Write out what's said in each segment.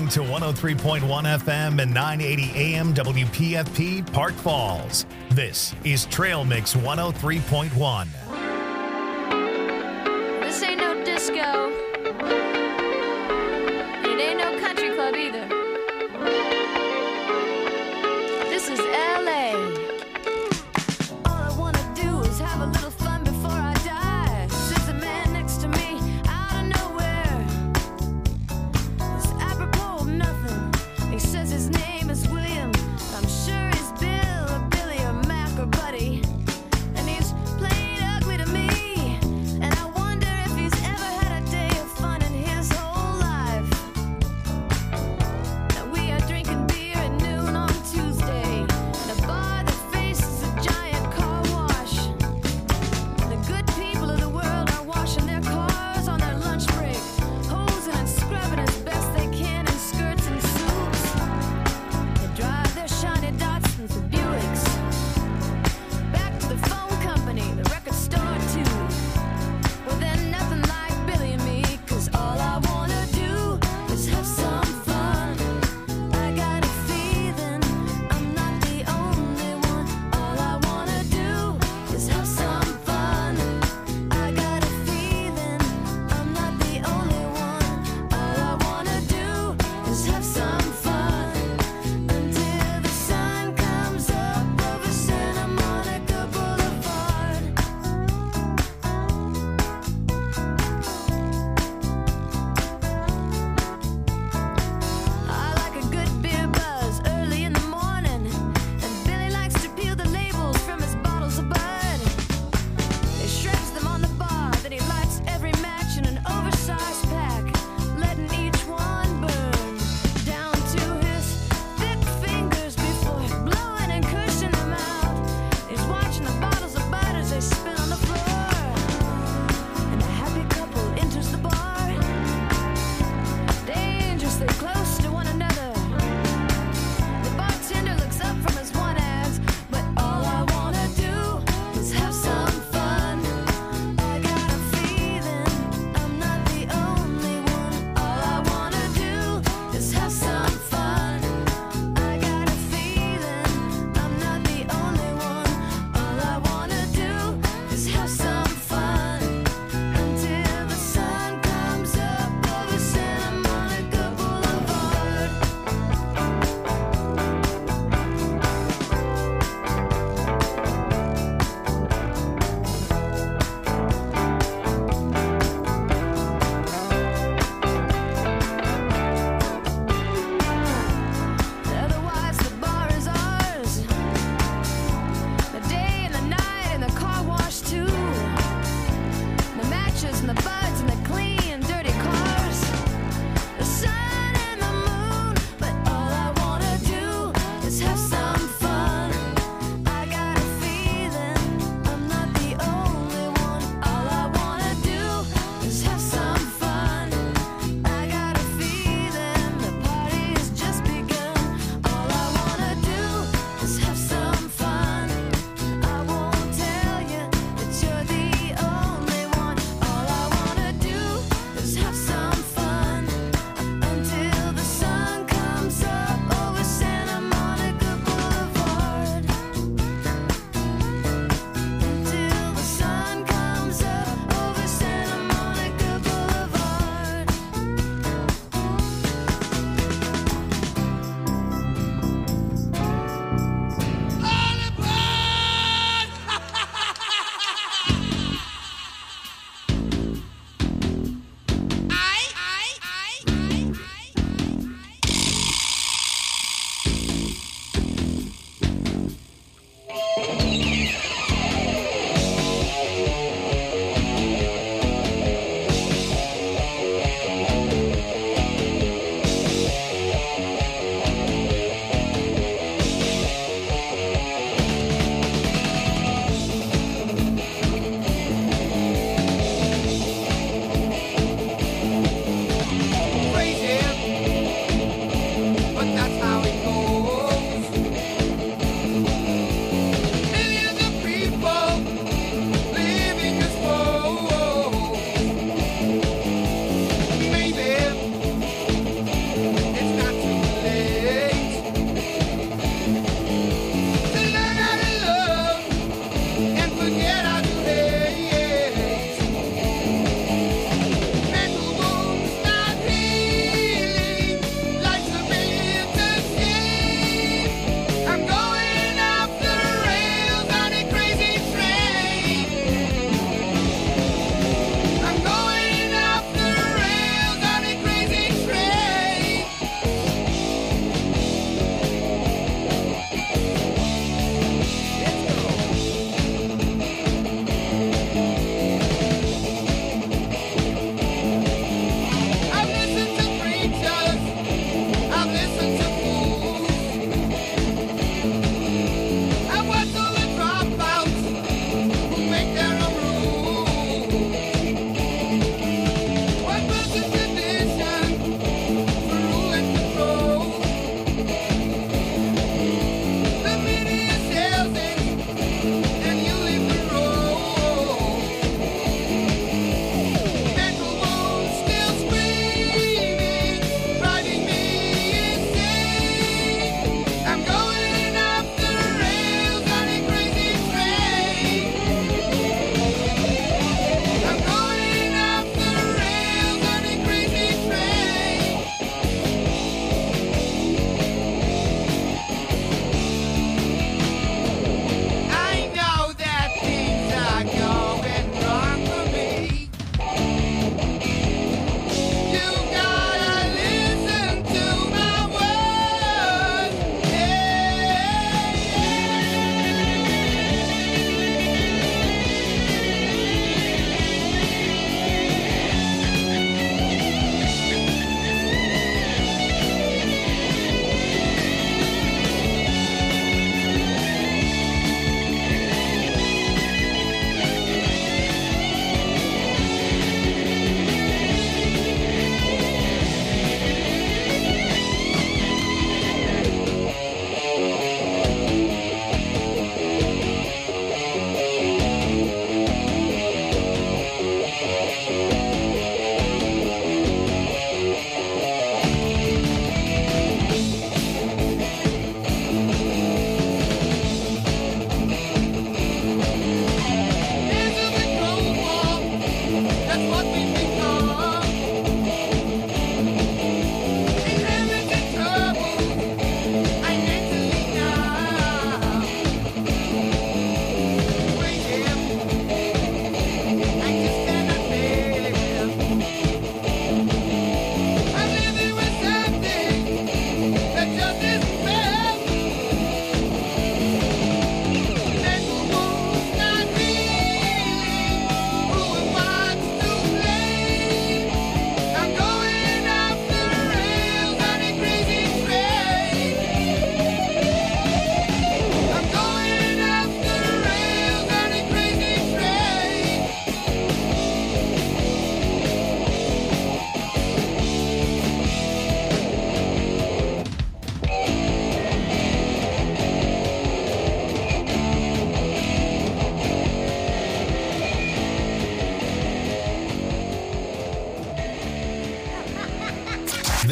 listening to 103.1 FM and 980 AM WPFP Park Falls. This is Trail Mix 103.1. This ain't no disco. It ain't no country club either. This is LA. All I wanna do is have a little fun before I die. Sits a man next to me out of nowhere. It's apropos of nothing. He says his name is William. I'm sure he's Bill or Billy or Mac or Buddy. And he's played a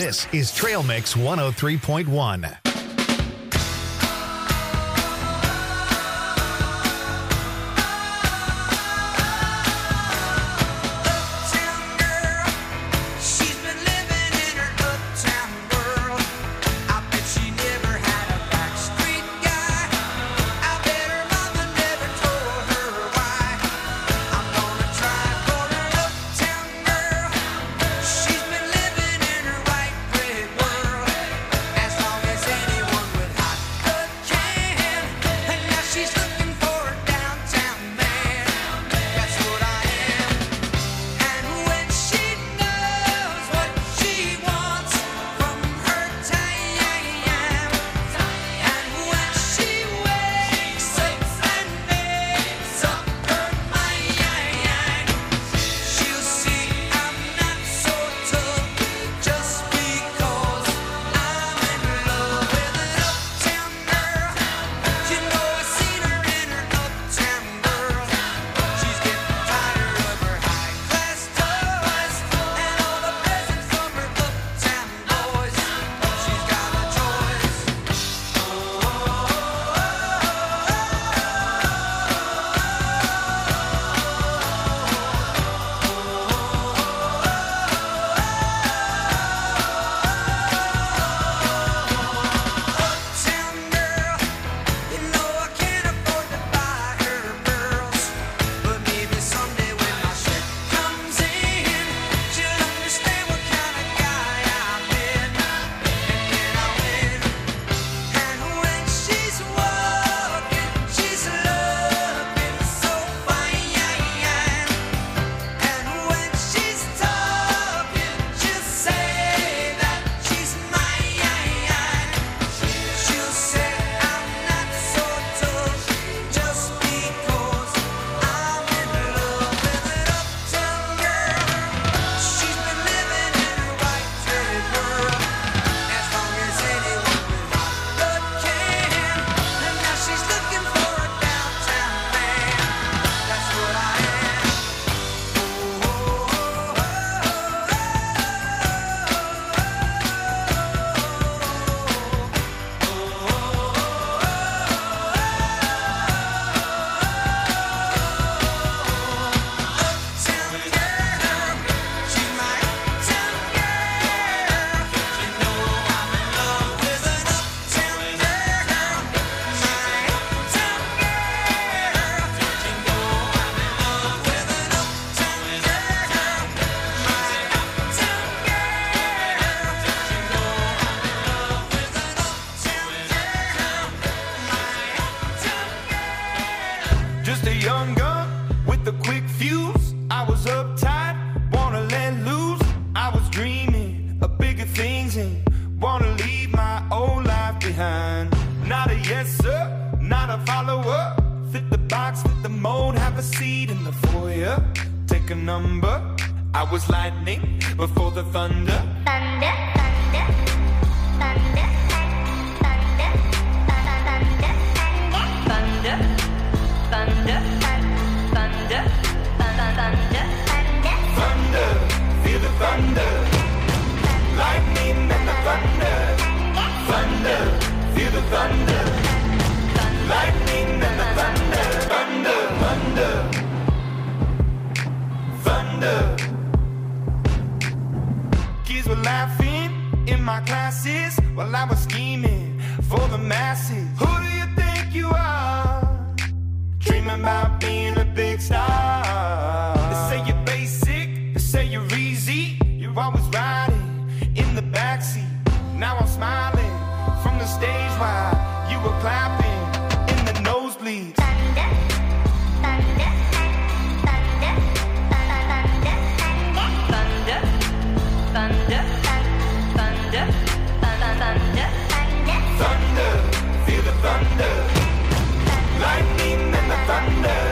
This is Trail Mix 103.1.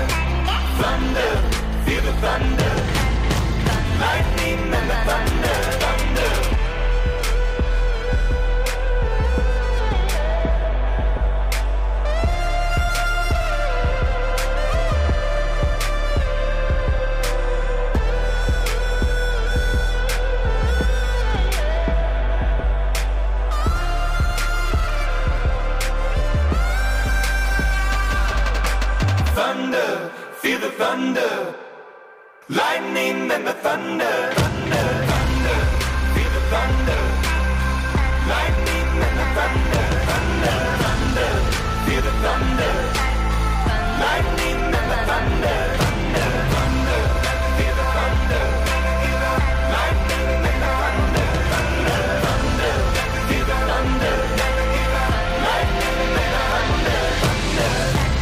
Thunder, feel the thunder, lightning and the thunder. lightning and the thunder, thunder, thunder, feel the thunder. Lightning and the thunder, thunder, thunder, feel the thunder. Lightning and the thunder, thunder, thunder, feel the thunder. Lightning and the thunder, thunder, thunder, feel the thunder. Lightning and the thunder, thunder.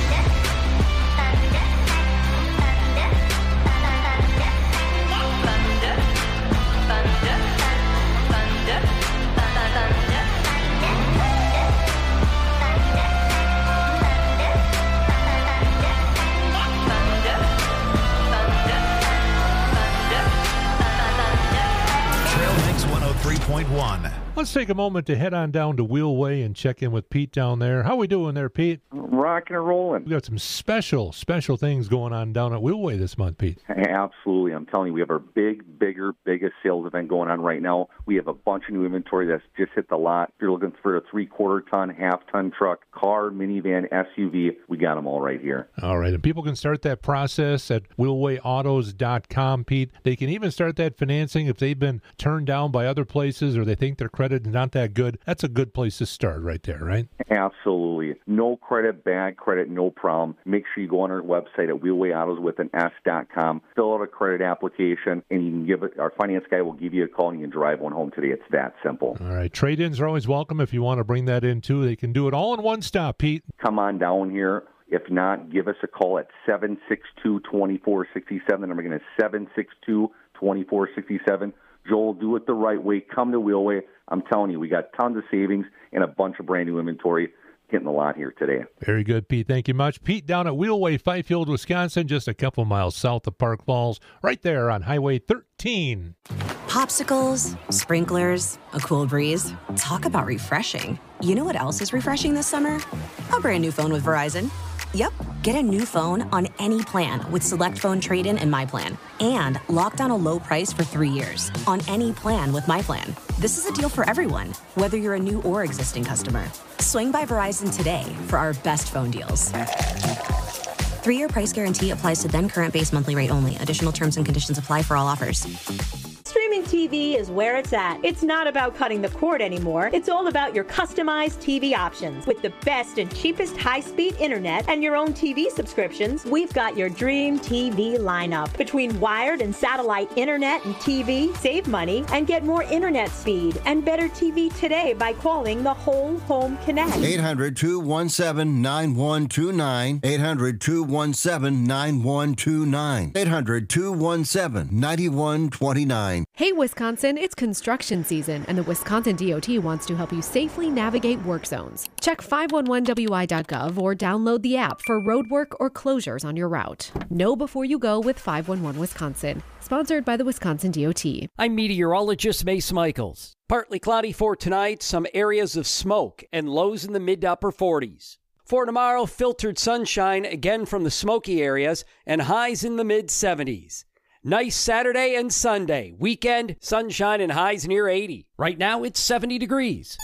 Trail Mix 103.1. Let's take a moment to head on down to Wheelway and check in with Pete down there. How we doing there, Pete? Rocking and rolling. We got some special things going on down at Wheelway this month, Pete. Absolutely. I'm telling you, we have our biggest sales event going on right now. We have a bunch of new inventory that's just hit the lot. If you're looking for a 3/4 ton, half-ton truck, car, minivan, SUV, we got them all right here. All right, and people can start that process at wheelwayautos.com, Pete. They can even start that financing if they've been turned down by other places or they think their credit is not that good. That's a good place to start right there, right? Absolutely. No credit, bad credit, no problem. Make sure you go on our website at wheelwayautos.com, fill out a credit application, and you can give it. Our finance guy will give you a call and you can drive one home today. It's that simple. All right, trade-ins are always welcome if you want to bring that in too. They can do it all in one stop, Pete. Come on down here. If not, give us a call at 762-2467. The number again is 762-2467. Joel, do it the right way. Come to Wheelway. I'm telling you, we got tons of savings and a bunch of brand new inventory hitting the lot here today. Very good, Pete. Thank you much. Pete down at Wheelway, Fifield, Wisconsin, just a couple miles south of Park Falls, right there on Highway 13. Popsicles, sprinklers, a cool breeze. Talk about refreshing. You know what else is refreshing this summer? A brand new phone with Verizon. Yep, get a new phone on any plan with Select Phone Trade-In and My Plan. And lock down a low price for 3 years on any plan with My Plan. This is a deal for everyone, whether you're a new or existing customer. Swing by Verizon today for our best phone deals. 3-year price guarantee applies to then current base monthly rate only. Additional terms and conditions apply for all offers. Streaming TV is where it's at. It's not about cutting the cord anymore. It's all about your customized TV options. With the best and cheapest high-speed internet and your own TV subscriptions, we've got your dream TV lineup. Between wired and satellite internet and TV, save money and get more internet speed and better TV today by calling the Whole Home Connect. 800-217-9129. 800-217-9129. 800-217-9129. Hey, Wisconsin, it's construction season, and the Wisconsin DOT wants to help you safely navigate work zones. Check 511wi.gov or download the app for roadwork or closures on your route. Know before you go with 511 Wisconsin. Sponsored by the Wisconsin DOT. I'm meteorologist Mace Michaels. Partly cloudy for tonight, some areas of smoke, and lows in the mid to upper 40s. For tomorrow, filtered sunshine again from the smoky areas, and highs in the mid 70s. Nice Saturday and Sunday. Weekend, sunshine and highs near 80. Right now, it's 70 degrees.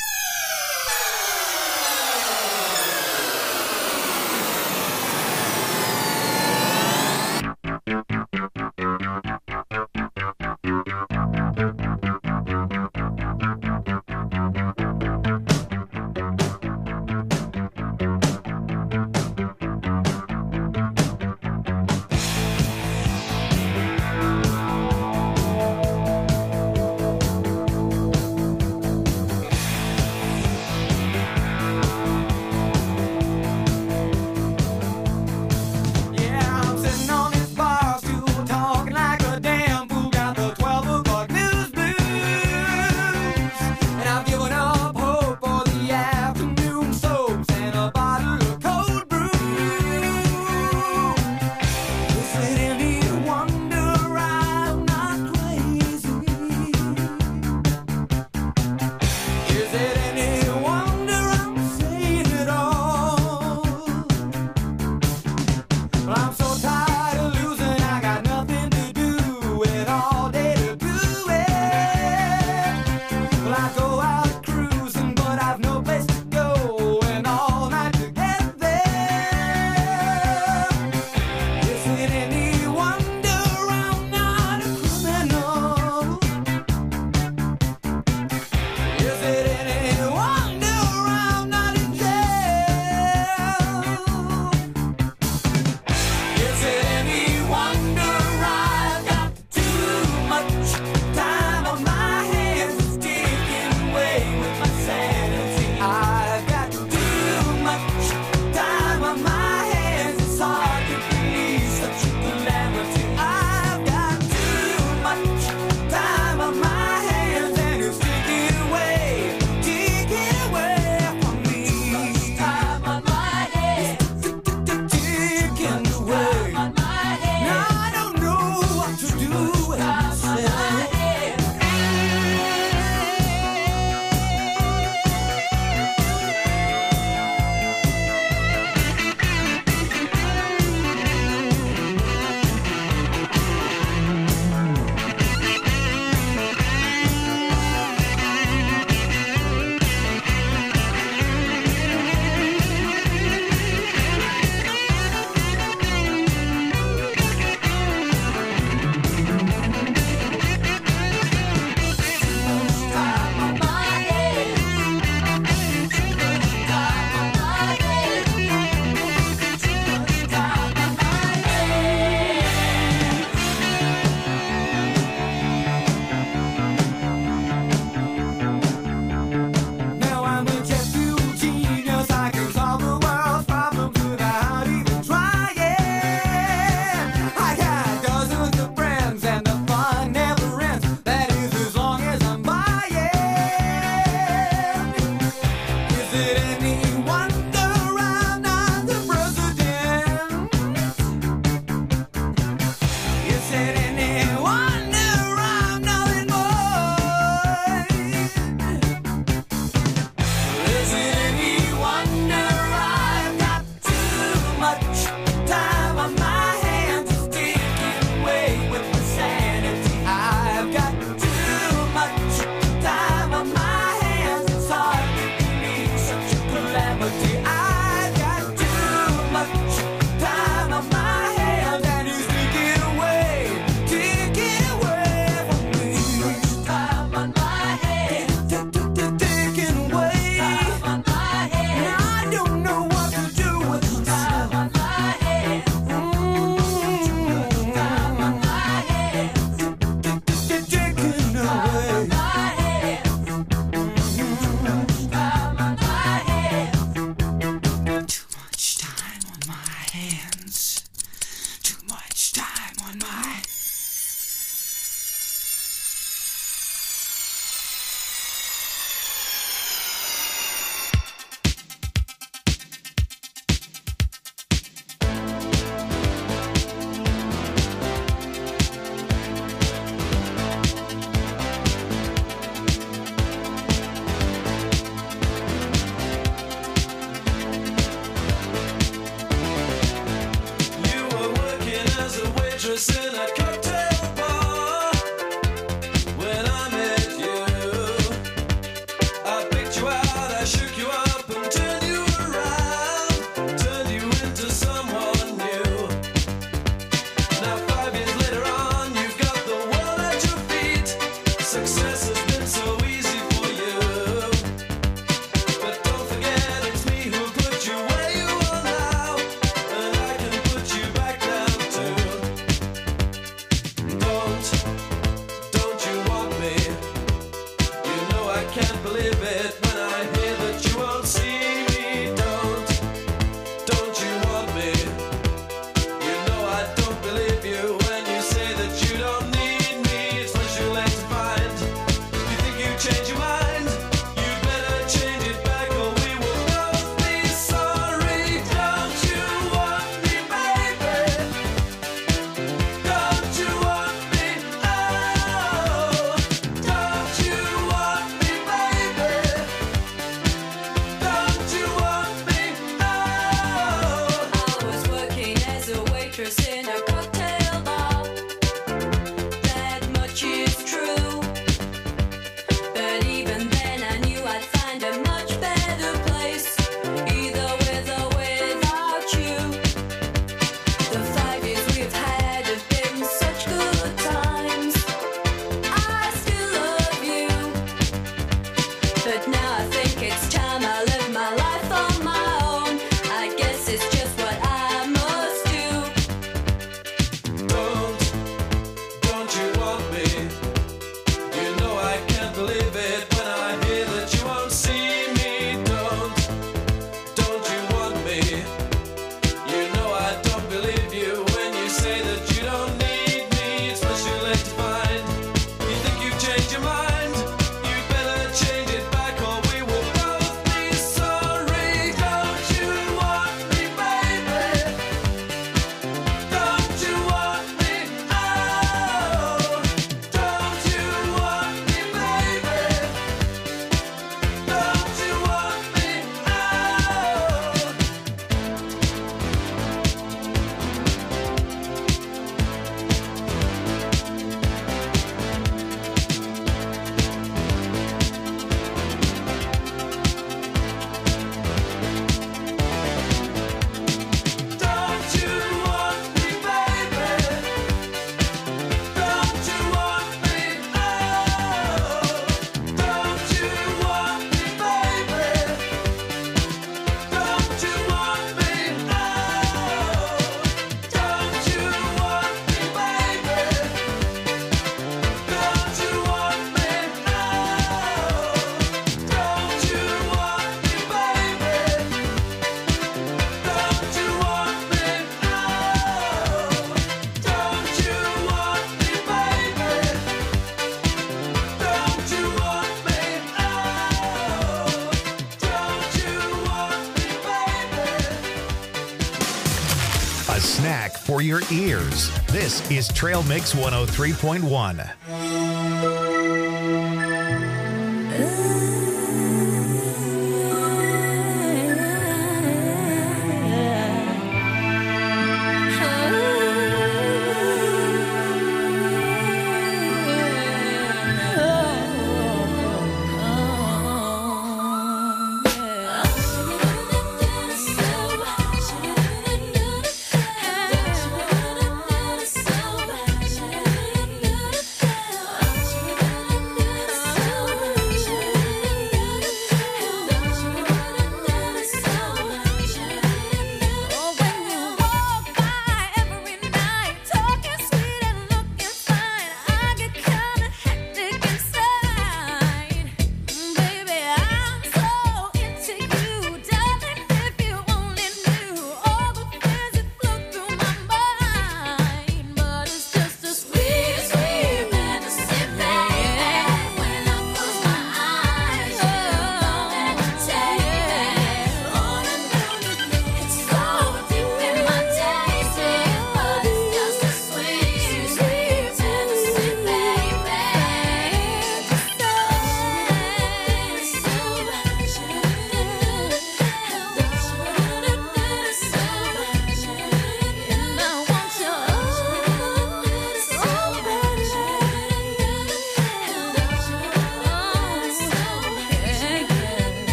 music for your ears. This is Trail Mix 103.1.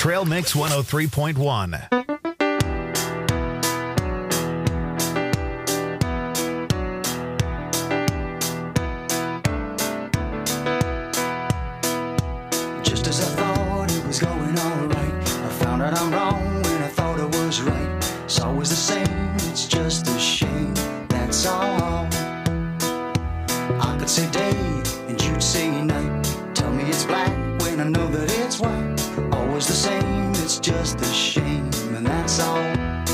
Trail Mix 103.1. Just as I thought it was going all right, I found out I'm wrong when I thought I was right. It's always the same, it's just a shame, that's all. I could say day and you'd say night. Tell me it's black when I know that it's white. Always the same, it's just a shame, and that's all.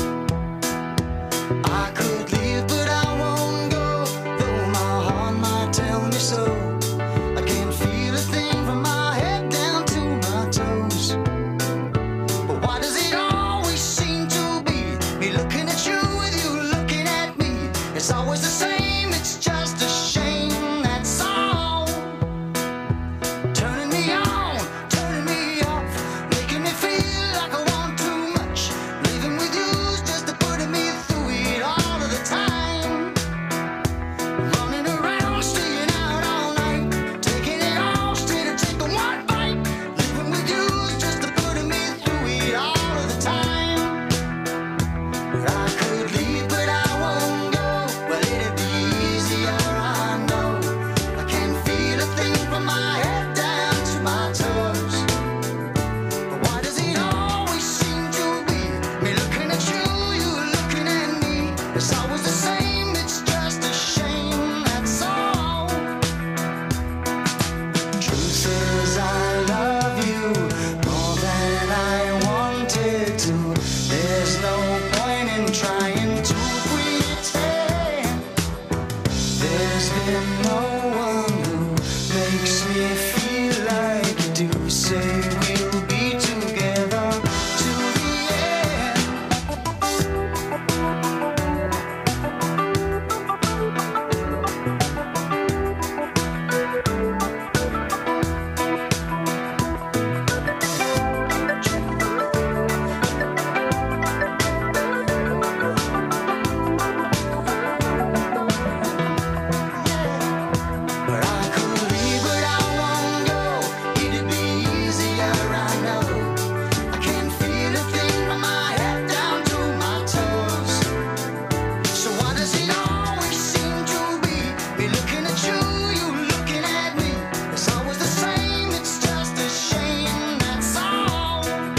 I could leave, but I won't go, though my heart might tell me so. I can't feel a thing from my head down to my toes. But why does it always seem to be me looking at you with you looking at me? It's always the same, it's just a shame, that's all. Turning me on, turning me off, making me feel like I want too much. Living with you's just putting me through it all of the time. Running around, staying out all night, taking it all instead of taking one bite. Living with you's just putting me through it all of the time. But I could leave, but I won't go. Well, it'd be easier, I know. I can't feel a thing from my head down to my toes. But why does it always seem to be me looking at you, you looking at me? It's always the same, it's just a shame, that's all. Truth is I love you more than I wanted to. There's no point in trying to pretend. There's been no one who makes me feel like you do. Say we'll be together to the end. But I could leave, but I won't go. It'd be easier, I know. I can't feel a thing from my head down to my toes. So why does it always seem to be me looking at you, you looking at me? It's always the same, it's just a shame, that's all.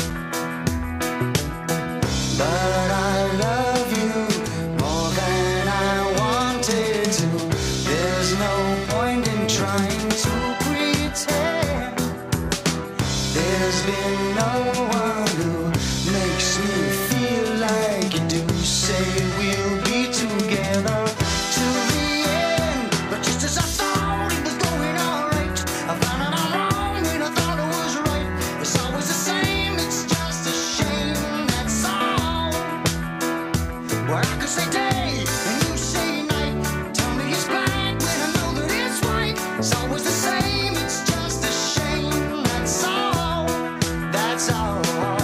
But I love you more than I wanted to. There's no point in trying to pretend. There's been no one who makes me feel like you do. Say we'll be together to the end. But just as I thought it was going all right, I found out I'm wrong when I thought it was right. It's always the same, it's just a shame, that's all. Well, I could say day and you say night. Tell me it's black when I know that it's white. It's always the same, it's just a shame, that's all. That's all.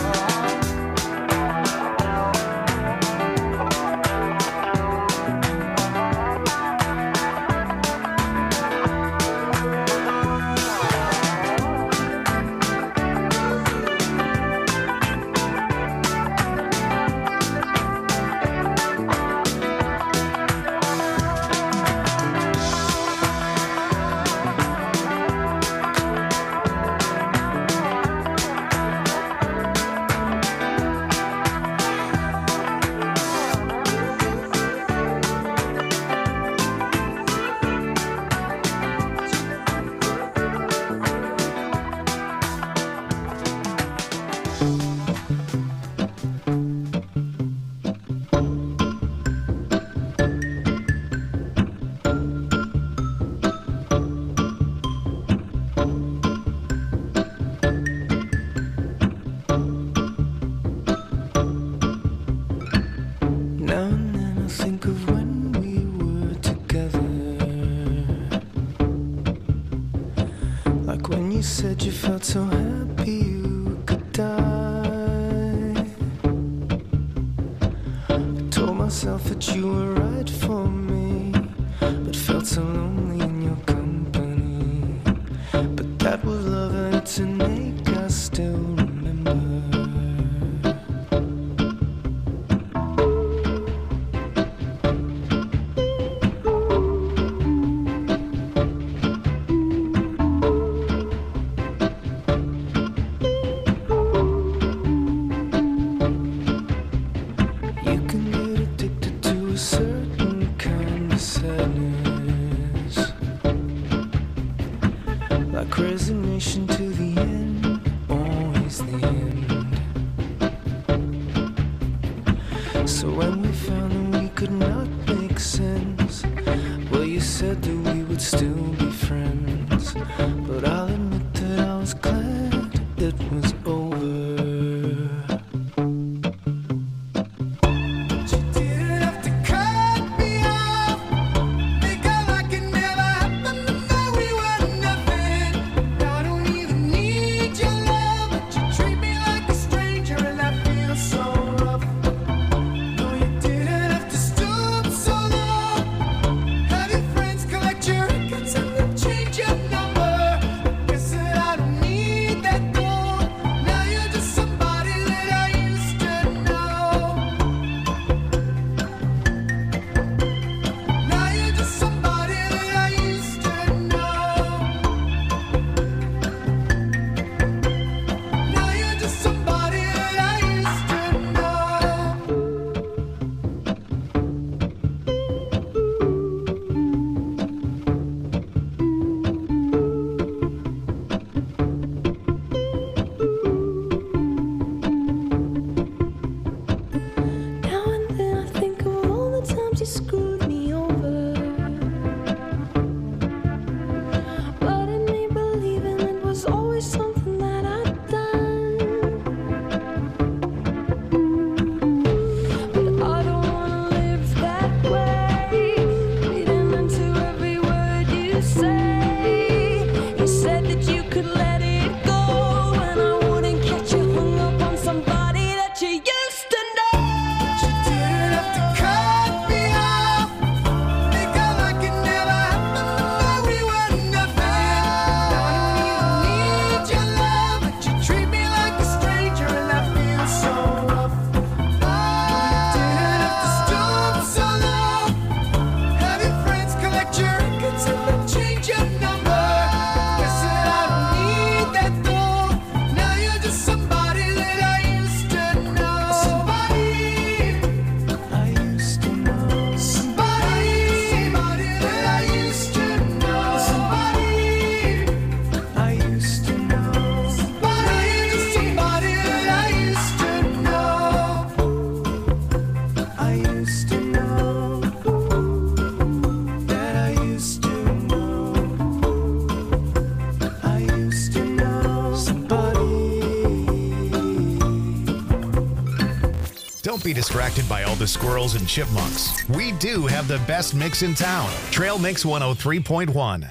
Now and then I think of when we were together. Like when you said you felt so happy you could die. I told myself that you were right for me, but felt so lonely in your company. But that was love and it's an ache I still remember. could not make sense. Well, you said that we would still be friends, but I'll admit that I was glad it was over. Don't be distracted by all the squirrels and chipmunks. We do have the best mix in town. Trail Mix 103.1.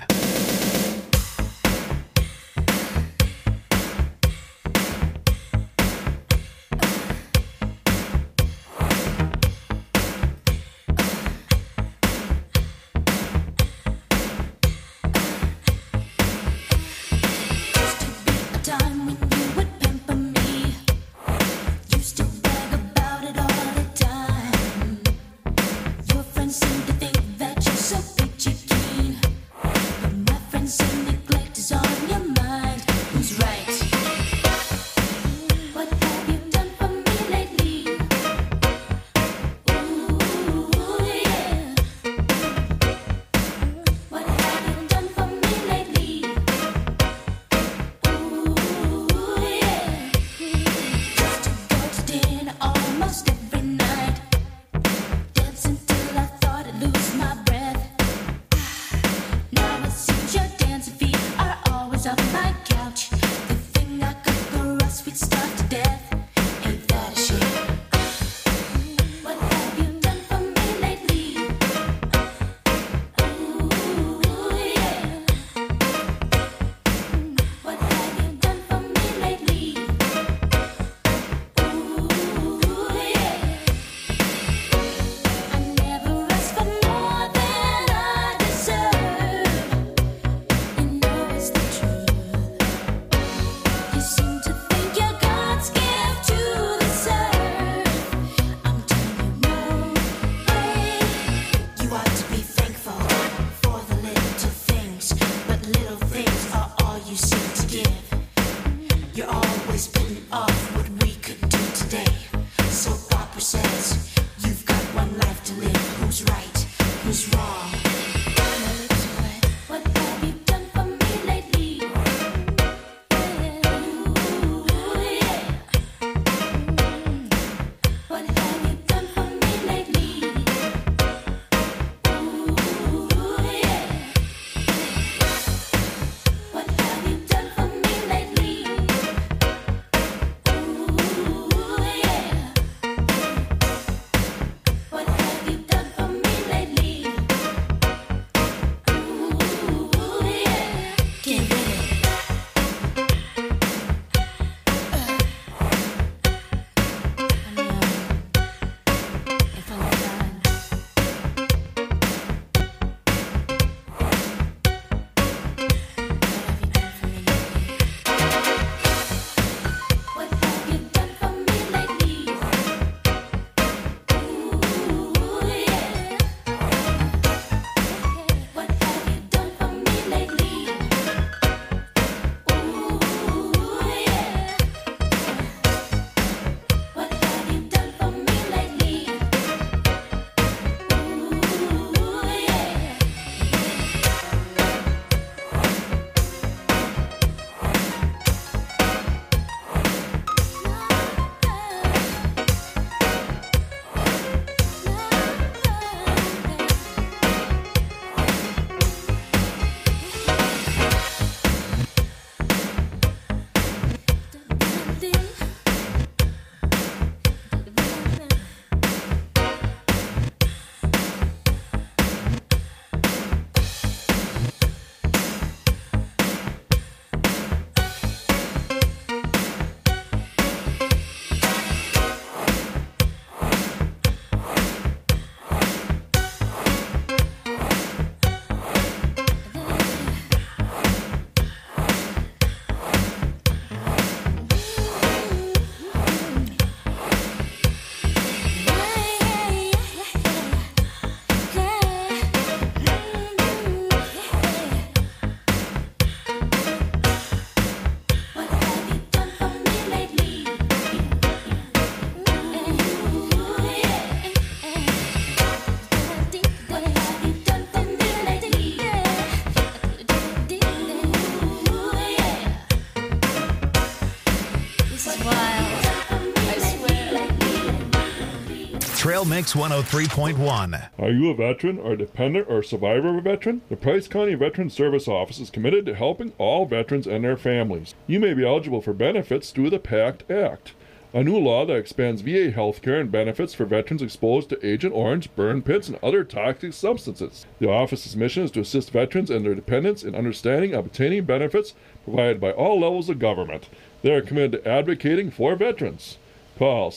Trail Mix 103.1. Are you a veteran or dependent or survivor of a veteran? The Price County Veteran Service Office is committed to helping all veterans and their families. You may be eligible for benefits through the PACT Act, a new law that expands VA health care and benefits for veterans exposed to Agent Orange, burn pits, and other toxic substances. The office's mission is to assist veterans and their dependents in understanding and obtaining benefits provided by all levels of government. They are committed to advocating for veterans. Call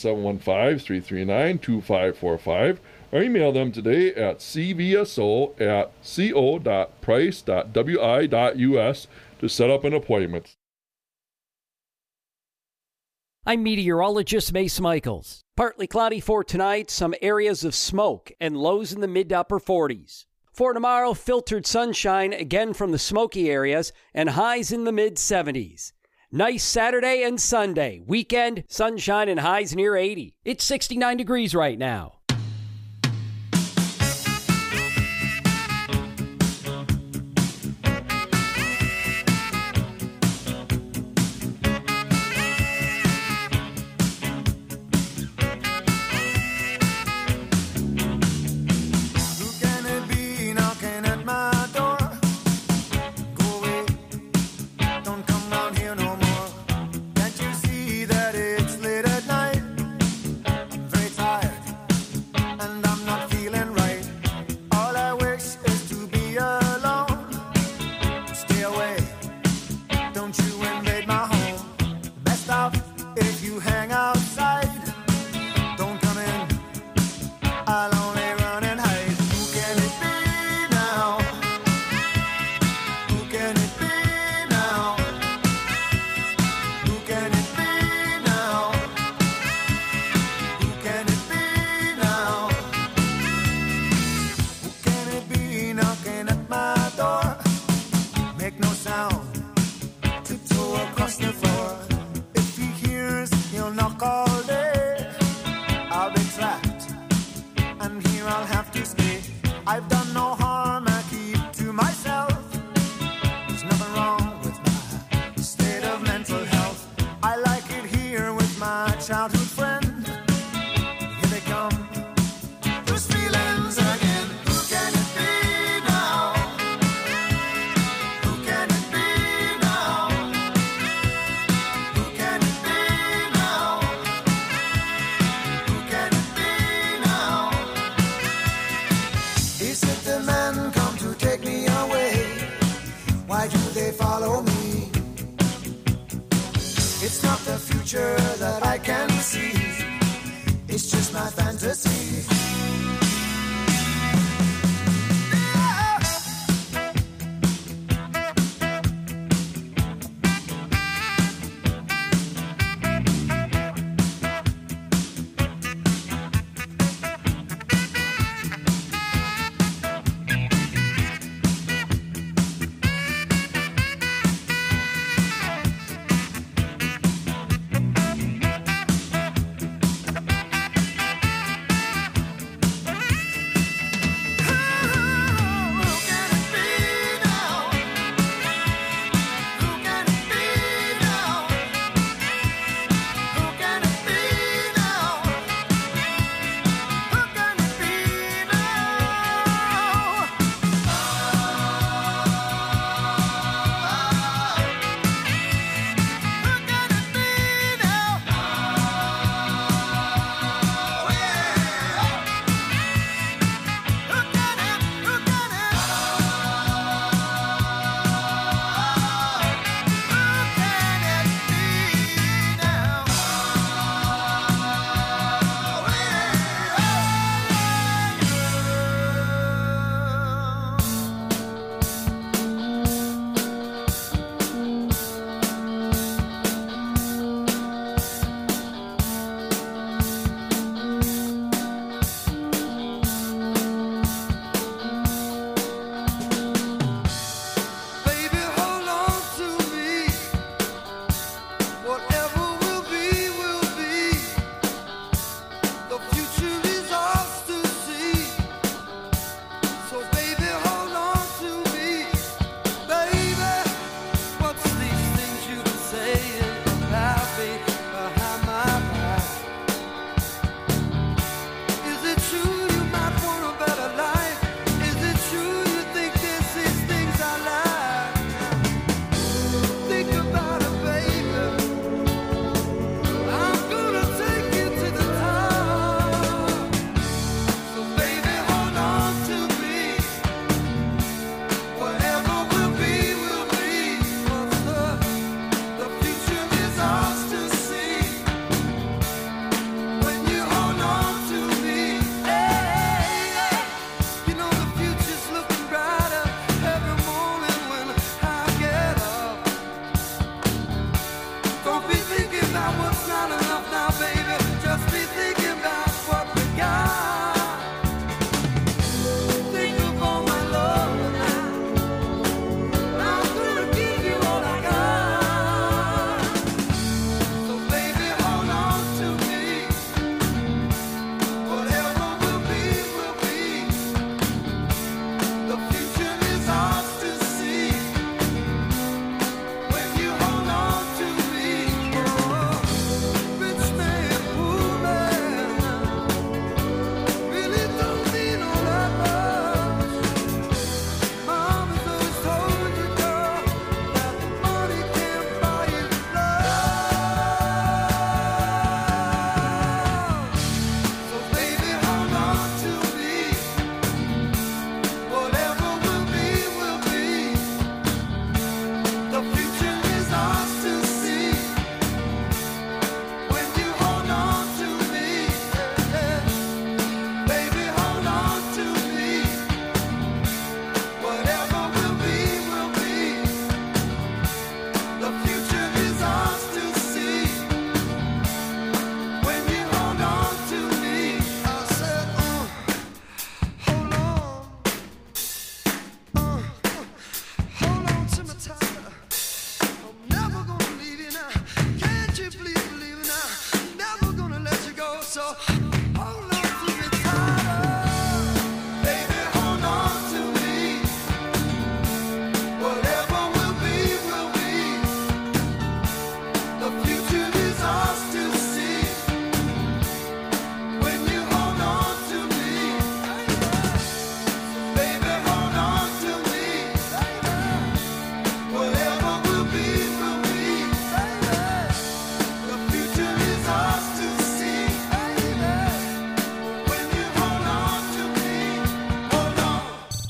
715-339-2545 or email them today at cvso@co.price.wi.us to set up an appointment. I'm meteorologist Mace Michaels. Partly cloudy for tonight, some areas of smoke, and lows in the mid to upper 40s. For tomorrow, filtered sunshine again from the smoky areas and highs in the mid 70s. Nice Saturday and Sunday. Weekend, sunshine and highs near 80. It's 69 degrees right now.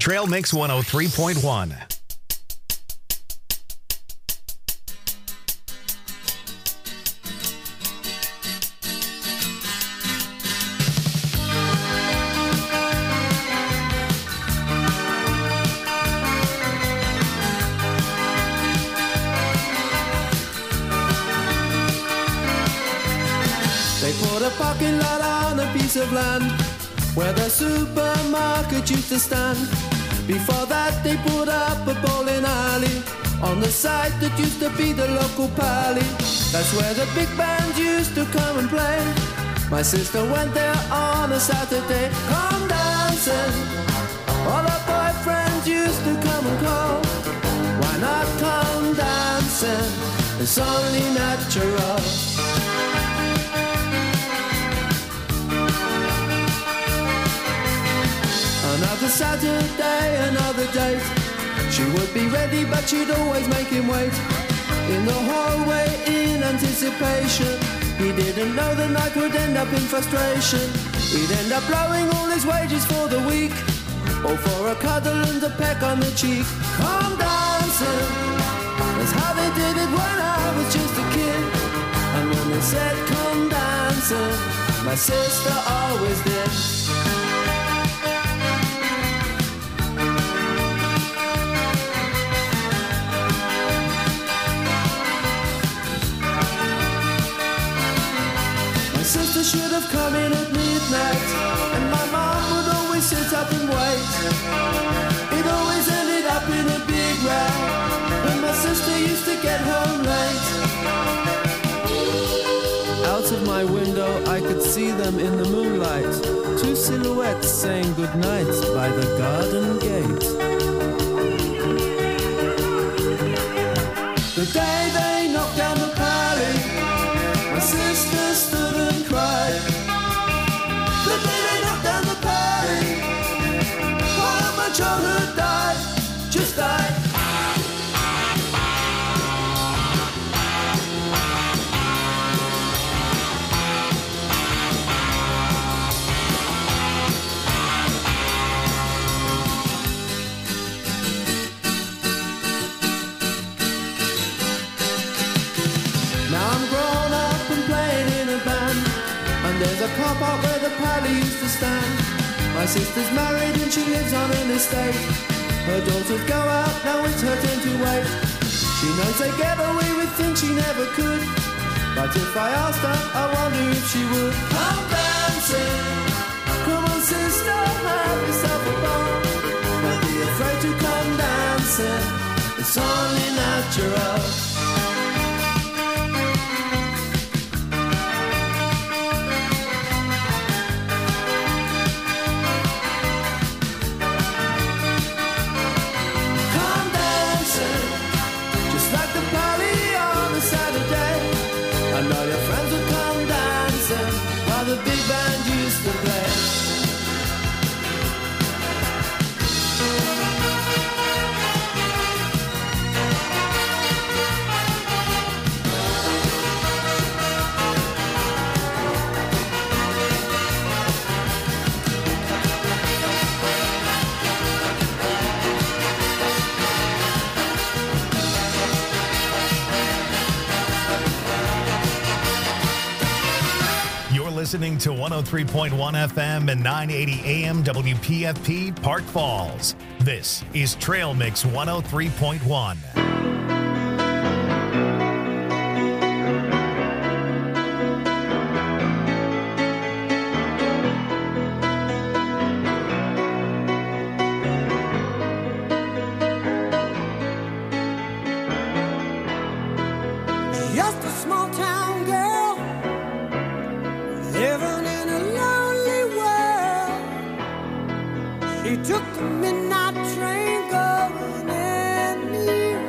Trail Mix 103.1. They put a parking lot on a piece of land where the supermarket used to stand. Before that they put up a bowling alley on the site that used to be the local pally. That's where the big band used to come and play. My sister went there on a Saturday. Come dancing, all her boyfriends used to come and call. Why not come dancing? It's only natural. Another Saturday, another date. She would be ready, but she'd always make him wait in the hallway in anticipation. He didn't know the night would end up in frustration. He'd end up blowing all his wages for the week, all for a cuddle and a peck on the cheek. Come dancing, that's how they did it when I was just a kid. And when they said come dancing, my sister always did. Sister should have come in at midnight, and my mom would always sit up and wait. It always ended up in a big row when my sister used to get home late. Out of my window I could see them in the moonlight, two silhouettes saying goodnight by the garden gate. The day they knocked down the pally, my sister stood and cried. The day they knocked down the pally, while my childhood died, just died. Now I'm grown up and playing in a band, and there's a car park where the pally used to stand. My sister's married and she lives on an estate. Her daughters go out, now it's her turn to wait. She knows they get away with things she never could, but if I asked her, I wonder if she would. Come dancing, come on sister, have yourself a ball. Don't be afraid to come dancing, it's only natural. And all your friends would come dancing while the big band used to play. Listening to 103.1 FM and 980 AM WPFP Park Falls. This is Trail Mix 103.1. Just a small town girl living in a lonely world. She took the midnight train